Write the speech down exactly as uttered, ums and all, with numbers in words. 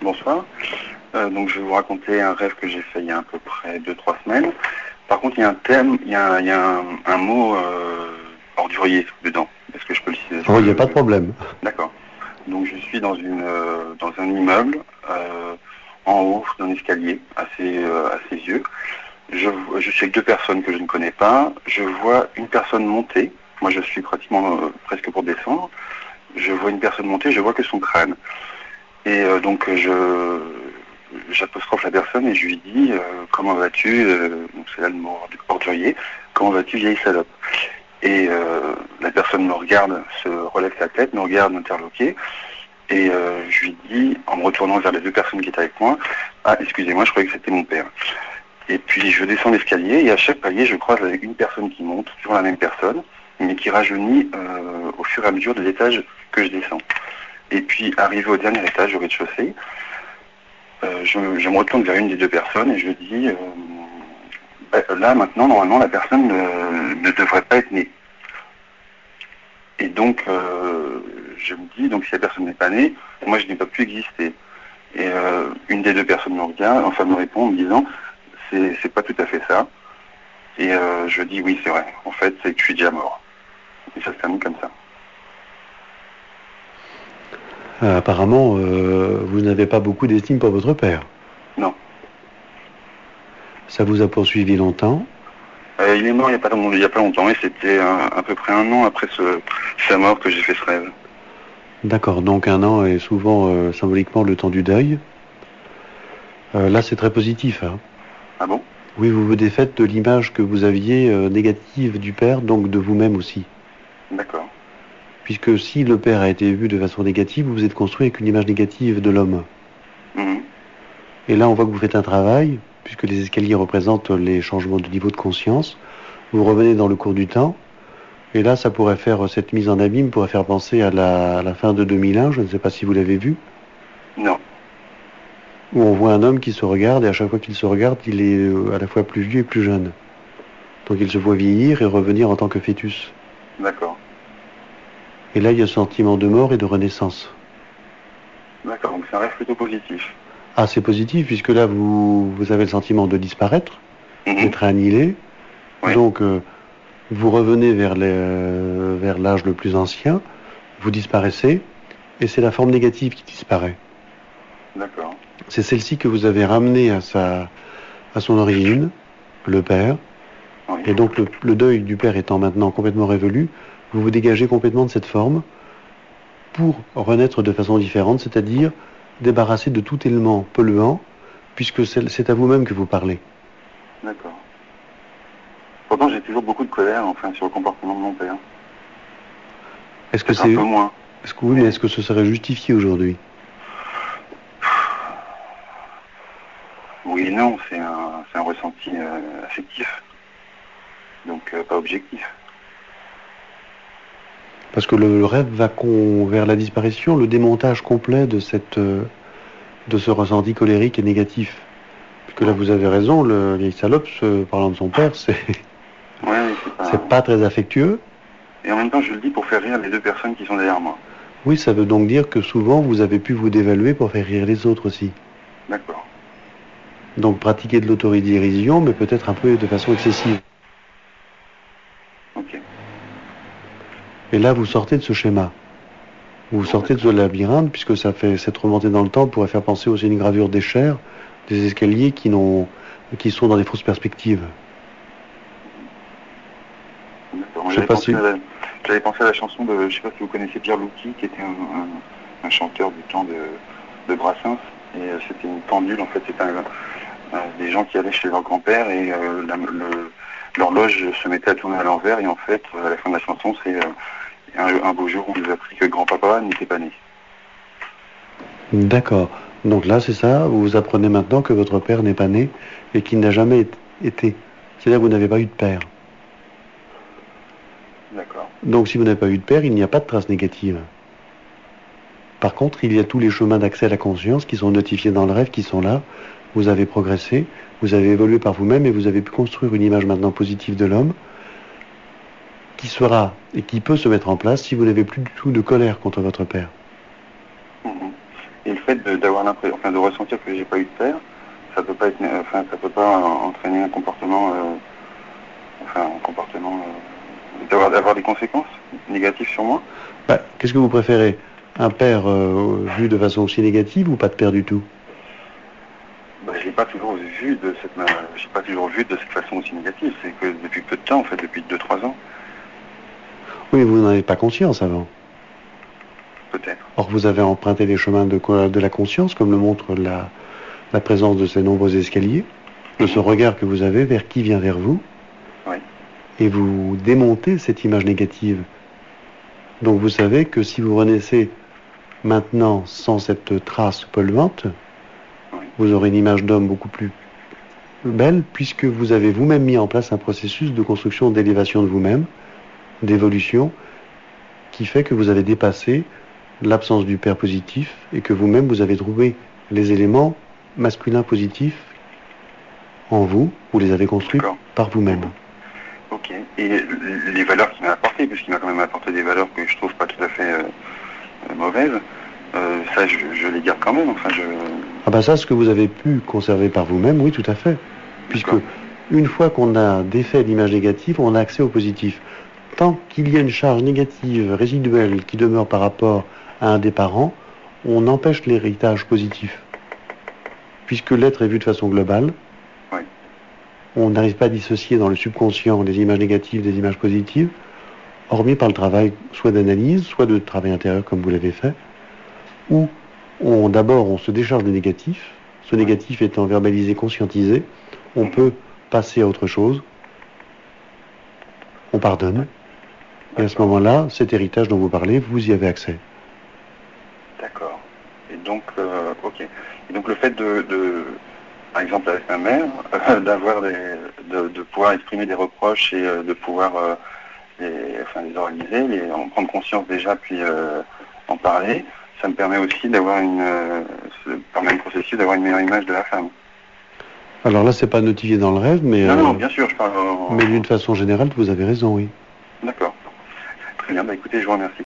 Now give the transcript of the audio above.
Bonsoir. Euh, donc je vais vous raconter un rêve que j'ai fait il y a à peu près deux trois semaines. Par contre, il y a un thème, il y a, il y a un, un mot euh, ordurier dedans. Est-ce que je peux le citer? Oh, il n'y a pas de problème. D'accord. Donc je suis dans, une, euh, dans un immeuble, euh, en haut d'un escalier, assez, euh, assez vieux. Je, je suis avec deux personnes que je ne connais pas. Je vois une personne monter. Moi, je suis pratiquement euh, presque pour descendre. Je vois une personne monter, je vois que son crâne. Et euh, donc, je, j'apostrophe la personne et je lui dis euh, comment vas-tu, euh, donc c'est là le mot ordurier, comment vas-tu, vieille salope. Et euh, la personne me regarde, se relève sa tête, me regarde m'interloquer. Et euh, je lui dis, en me retournant vers les deux personnes qui étaient avec moi, ah, excusez-moi, je croyais que c'était mon père. Et puis je descends l'escalier et à chaque palier, je croise avec une personne qui monte, toujours la même personne, mais qui rajeunit euh, au fur et à mesure des étages que je descends. Et puis arrivé au dernier étage, au rez-de-chaussée, euh, je, je me retourne vers une des deux personnes et je dis, euh, bah, là maintenant, normalement, la personne ne, ne devrait pas être née. Et donc, euh, je me dis, donc si la personne n'est pas née, moi je n'ai pas pu exister. Et euh, une des deux personnes me regarde, enfin me répond en me disant, c'est, c'est pas tout à fait ça. Et euh, je dis, oui, c'est vrai. En fait, c'est que je suis déjà mort. Et ça se termine comme ça. Euh, apparemment, euh, vous n'avez pas beaucoup d'estime pour votre père. Non. Ça vous a poursuivi longtemps? Euh, il est mort il n'y a pas longtemps, il y a pas longtemps, et c'était un, à peu près un an après ce, sa mort que j'ai fait ce rêve. D'accord, donc un an est souvent euh, symboliquement le temps du deuil. Euh, là, c'est très positif. Hein. Ah bon? Oui, vous vous défaites de l'image que vous aviez euh, négative du père, donc de vous-même aussi. D'accord. Puisque si le père a été vu de façon négative, vous vous êtes construit avec une image négative de l'homme. Mmh. Et là, on voit que vous faites un travail, puisque les escaliers représentent les changements de niveau de conscience. Vous revenez dans le cours du temps, et là, ça pourrait faire, cette mise en abîme pourrait faire penser à la, à la fin de deux mille un, je ne sais pas si vous l'avez vu. Non. Où on voit un homme qui se regarde, et à chaque fois qu'il se regarde, il est à la fois plus vieux et plus jeune. Donc il se voit vieillir et revenir en tant que fœtus. D'accord. Et là, il y a ce sentiment de mort et de renaissance. D'accord, donc c'est un rêve plutôt positif. Ah, c'est positif, puisque là, vous, vous avez le sentiment de disparaître, Mmh. d'être annihilé. Oui. Donc, euh, vous revenez vers, les, euh, vers l'âge le plus ancien, vous disparaissez, et c'est la forme négative qui disparaît. D'accord. C'est celle-ci que vous avez ramenée à, sa, à son origine, le père. Oui. Et donc, le, le deuil du père étant maintenant complètement révolu, vous vous dégagez complètement de cette forme pour renaître de façon différente, c'est-à-dire débarrassé de tout élément polluant, puisque c'est, c'est à vous-même que vous parlez. D'accord. Pourtant, j'ai toujours beaucoup de colère, enfin, sur le comportement de mon père. Est-ce que Peut-être c'est... un peu moins. Est-ce que oui, mais est-ce que ce serait justifié aujourd'hui? Oui et non, c'est un, c'est un ressenti euh, affectif. Donc, euh, pas objectif. Parce que le, le rêve va con, vers la disparition, le démontage complet de, cette, euh, de ce ressenti colérique et négatif. Puisque là, vous avez raison, le vieil salope, se, parlant de son père, c'est, Ouais, c'est pas... c'est pas très affectueux. Et en même temps, je le dis pour faire rire les deux personnes qui sont derrière moi. Oui, ça veut donc dire que souvent, vous avez pu vous dévaluer pour faire rire les autres aussi. D'accord. Donc, pratiquer de l'autodérision, mais peut-être un peu de façon excessive. Ok. Et là, vous sortez de ce schéma. Vous Bon, sortez de ce labyrinthe, puisque ça fait, cette remontée dans le temps pourrait faire penser aussi à une gravure d'échelle, des escaliers qui, n'ont, qui sont dans des fausses perspectives. D'accord. Je sais J'avais pas pensé, si... à la... J'avais pensé à la chanson de, je sais pas si vous connaissez Pierre Louty, qui était un, un, un chanteur du temps de, de Brassens. Et euh, c'était une pendule, en fait, c'était un, un, des gens qui allaient chez leur grand-père et euh, la, le, l'horloge se mettait à tourner à l'envers. Et en fait, à la fin de la chanson, c'est euh, un, un beau jour, on nous a appris que grand-papa n'était pas né. D'accord. Donc là, c'est ça, vous apprenez maintenant que votre père n'est pas né et qu'il n'a jamais été. C'est-à-dire que vous n'avez pas eu de père. D'accord. Donc si vous n'avez pas eu de père, il n'y a pas de traces négatives. Par contre, il y a tous les chemins d'accès à la conscience qui sont notifiés dans le rêve, qui sont là. Vous avez progressé, vous avez évolué par vous-même et vous avez pu construire une image maintenant positive de l'homme qui sera et qui peut se mettre en place si vous n'avez plus du tout de colère contre votre père. Mmh. Et le fait de, d'avoir l'impression, enfin, de ressentir que j'ai pas eu de père, ça peut pas être, enfin, ça peut pas entraîner un comportement, euh, enfin, un comportement, euh, d'avoir, d'avoir des conséquences négatives sur moi. Bah, qu'est-ce que vous préférez? Un père euh, vu de façon aussi négative ou pas de père du tout? Bah, j'ai pas toujours vu de cette, j'ai pas toujours vu de cette façon aussi négative. C'est que depuis peu de temps, en fait, depuis deux trois ans. Oui, mais vous n'en avez pas conscience avant. Peut-être. Or, vous avez emprunté les chemins de, quoi, de la conscience, comme le montre la, la présence de ces nombreux escaliers, de ce regard que vous avez vers qui vient vers vous, oui. Et vous démontez cette image négative. Donc vous savez que si vous renaissez maintenant sans cette trace polluante, oui. vous aurez une image d'homme beaucoup plus belle, puisque vous avez vous-même mis en place un processus de construction, d'élévation de vous-même, d'évolution, qui fait que vous avez dépassé l'absence du père positif et que vous-même vous avez trouvé les éléments masculins positifs en vous, vous les avez construits D'accord. par vous-même. Ok. Et les valeurs qu'il m'a apportées, puisqu'il m'a quand même apporté des valeurs que je trouve pas tout à fait euh, mauvaises, euh, ça je, je les garde quand même. Enfin, je... Ah ben ça, ce que vous avez pu conserver par vous-même, oui, tout à fait. Puisque une fois qu'on a défait l'image négative, on a accès au positif. Tant qu'il y a une charge négative résiduelle qui demeure par rapport à un des parents, on empêche l'héritage positif. Puisque l'être est vu de façon globale, oui. On n'arrive pas à dissocier dans le subconscient les images négatives des images positives, hormis par le travail soit d'analyse, soit de travail intérieur comme vous l'avez fait, où on, d'abord on se décharge du négatif, ce négatif étant verbalisé, conscientisé, on peut passer à autre chose, on pardonne, et à ce moment-là, cet héritage dont vous parlez, vous y avez accès. D'accord. Et donc, euh, ok. Et donc le fait de, de par exemple avec ma mère, euh, d'avoir des, de, de pouvoir exprimer des reproches et euh, de pouvoir euh, les, enfin, les organiser, les, en prendre conscience déjà, puis euh, en parler, ça me permet aussi d'avoir une, euh, par le même processus, d'avoir une meilleure image de la femme. Alors là, c'est pas notifié dans le rêve, mais... Non, euh, non, bien sûr, je parle... En... Mais d'une façon générale, vous avez raison, oui. D'accord. Très bien, bah écoutez, je vous remercie.